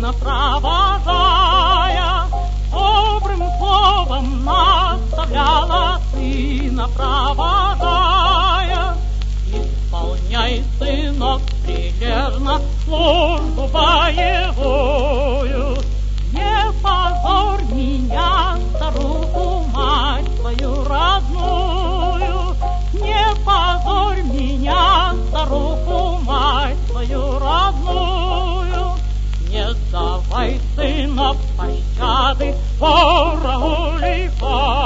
сына провожая, добрым словом наставляла сына провожая. Исполняй, сынок, прилежно службу боевую, не позорь меня, старуху, мать твою родную, не позорь меня, старуху, мать твою родную. Не давай, сынок, пощады ворогу лихому.